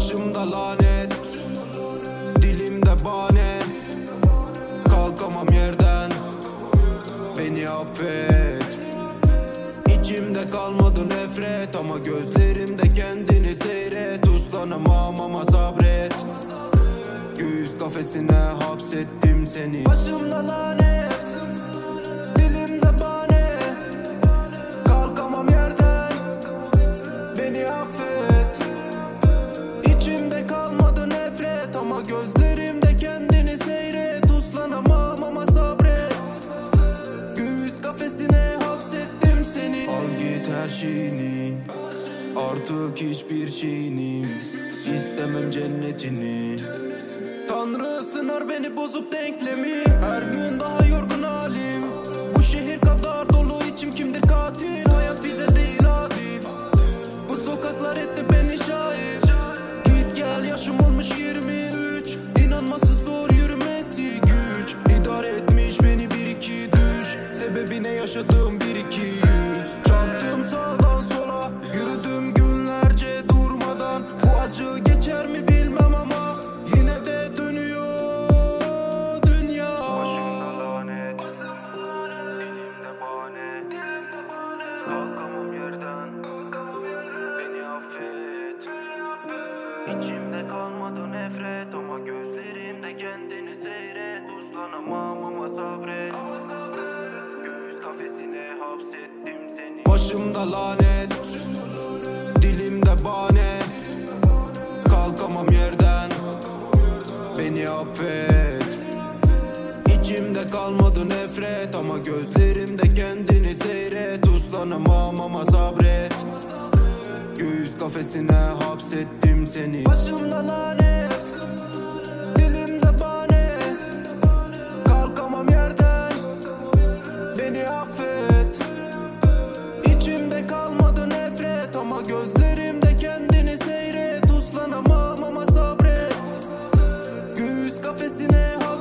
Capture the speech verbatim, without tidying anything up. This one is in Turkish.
Başımda lanet, dilimde bahane. Kalkamam yerden, beni affet. İçimde kalmadı nefret, ama gözlerimde kendini seyret. Uslanamam ama sabret. Göğüs kafesine hapsettim seni. Başımda lanet, dilimde bahane. Kalkamam yerden, beni affet. İçimde kalmadı nefret, ama gözlerimde kendini seyret. Uslanamam ama sabret. Göğüs kafesine hapsettim seni. Al git her şeyini, artık hiçbir şeyini istemem, cennetini. Tanrı sınar beni bozup denklemi. Her gün daha yorgun halim. Bu şehir kadar dolu, içim kimdir katil. Hayat bize değil adil. Bu sokaklar etti beni şair. Git gel yaşım olmuş yirmi üç. İnanması zor, yürümesi güç. İdare etmiş beni bir iki düş. Sebebi ne, yaşadığım bir iki yüz. Çarptım sağdan sola, yürüdüm günlerce durmadan. Bu acı geçer mi bilmem ama yine de dönüyor dünya. Başımda lanet, dilimde bahane. Kalkamam yerden, beni affet. İçimde kalmadı nefret, ama gözlerimde kendini seyret. Uslanamam ama sabret. Göğüs kafesine hapsettim seni. Başımda lanet, dilimde bahane. Kalkamam yerden, beni affet. İçimde kalmadı nefret, ama gözlerimde kendini seyret. Uslanamam ama sabret. Göğüs kafesine hapsettim seni. Başımda lanet, dilimde bahane. Kalkamam yerden, beni affet. İçimde kalmadı nefret, ama gözlerimde kendini seyret. Uslanamam ama sabret. Göğüs kafesine hapsettim.